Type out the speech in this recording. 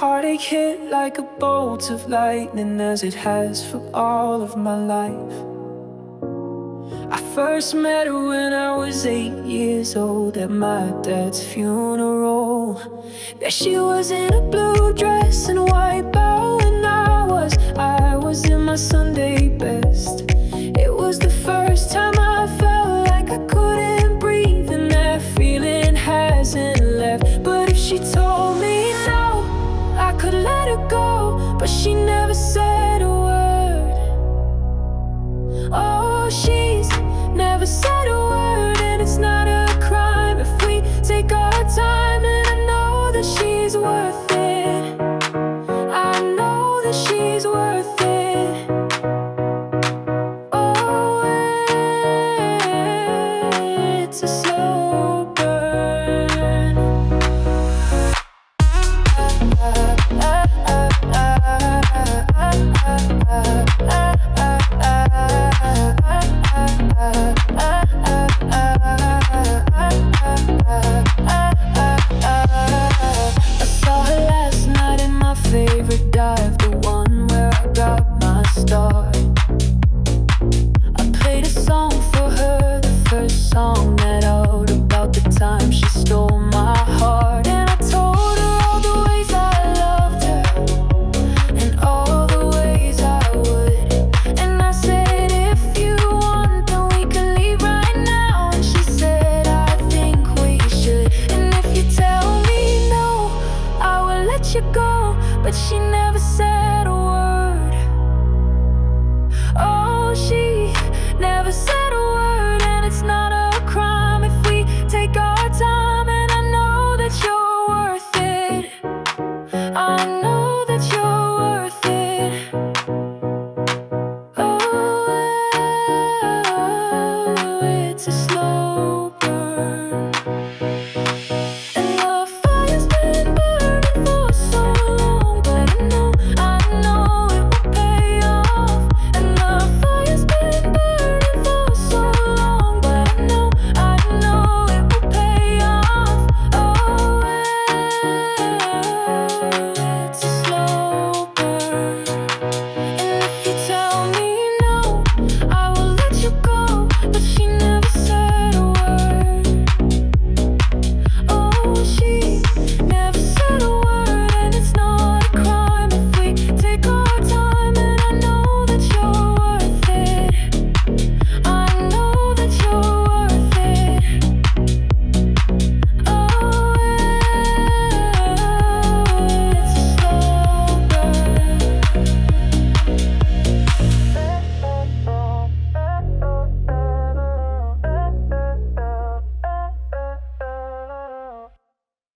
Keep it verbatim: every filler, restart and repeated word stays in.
heartache hit like a bolt of lightning, as it has for all of my life. I first met her when I was eight years old at my dad's funeral. There she was in a blue dress and a white bow, and I was, I was in my Sunday best. It was the first time I felt like I couldn't breathe, and that feeling hasn't left. But if she told me no, I could let her go, but she never said a word. Oh, she's never said a word, and it's not a crime if we take our time. And I know that she's worth it. I know that she's worth it. Oh, it's a slow burn. I saw her last night in my favorite dive, the one where I got my start. I played a song for her, the first song that out, about the time she stole my heart. And I told her all the ways I loved her and all the ways I would. And I said, if you want, then we can leave right now. And she said, I think we should. And if you tell me no, I will let you go. But she never said a word. Oh, she never said a word, and it's not a crime if we take our time. And I know that you're worth it. I know that you're